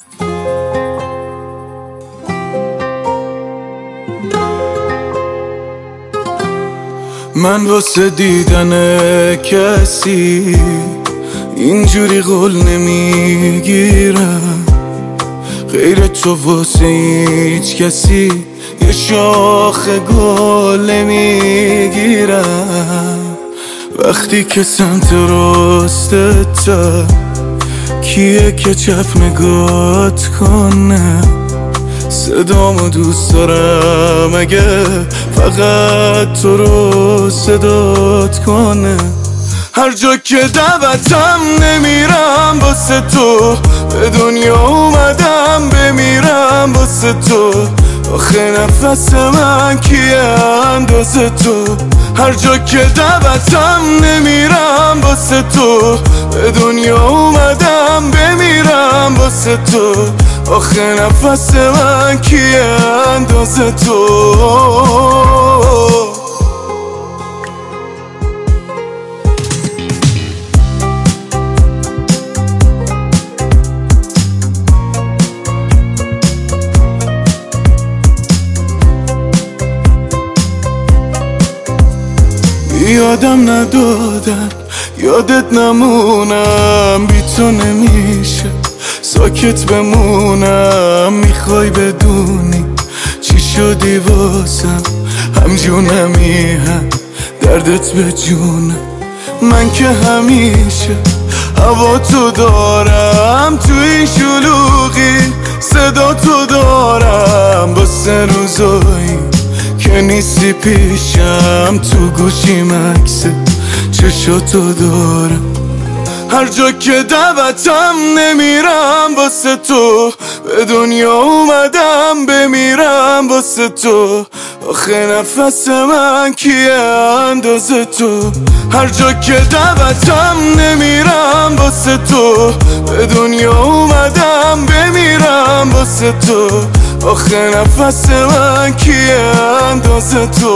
من واسه دیدن کسی اینجوری قول نمیگیرم، غیر تو واسه هیچ کسی یه شاخه گل نمیگیرم. وقتی که سمت راستت کیه که چپ نگات کنه، صدامو دوست دارم اگه فقط تو رو صدات کنه. هر جا که دعوتم نمیرم واسه تو، به دنیا اومدم بمیرم واسه تو. آخه نفس من کیه اندازه تو؟ هر جا که دعوتم نمیرم واسه تو، به دنیا اومدم بمیرم واسه تو. آخه نفس من کیه اندازه تو؟ یادم ندادن یادت نمونم، بی تو نمیشه ساکت بمونم. میخوای بدونی چی شدی واسم، هم جونمی هم دردت به جونم. من که همیشه هوا تو دارم، تو این شلوغی صدا تو دارم. با سه روزایی که نیستی پیشم، تو گوشیم عکس چشاتو دارم. هر جا که دعوتم نمیرم واسه تو، به دنیا اومدم بمیرم واسه تو. آخه نفس من کیه اندازه تو؟ هر جا که دعوتم نمیرم واسه تو، به دنیا اومدم بمیرم واسه تو. آخه نفس من کیه اندازه تو؟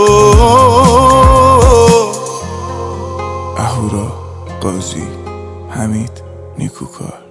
اهورا قاضی، حمید نیکوکار.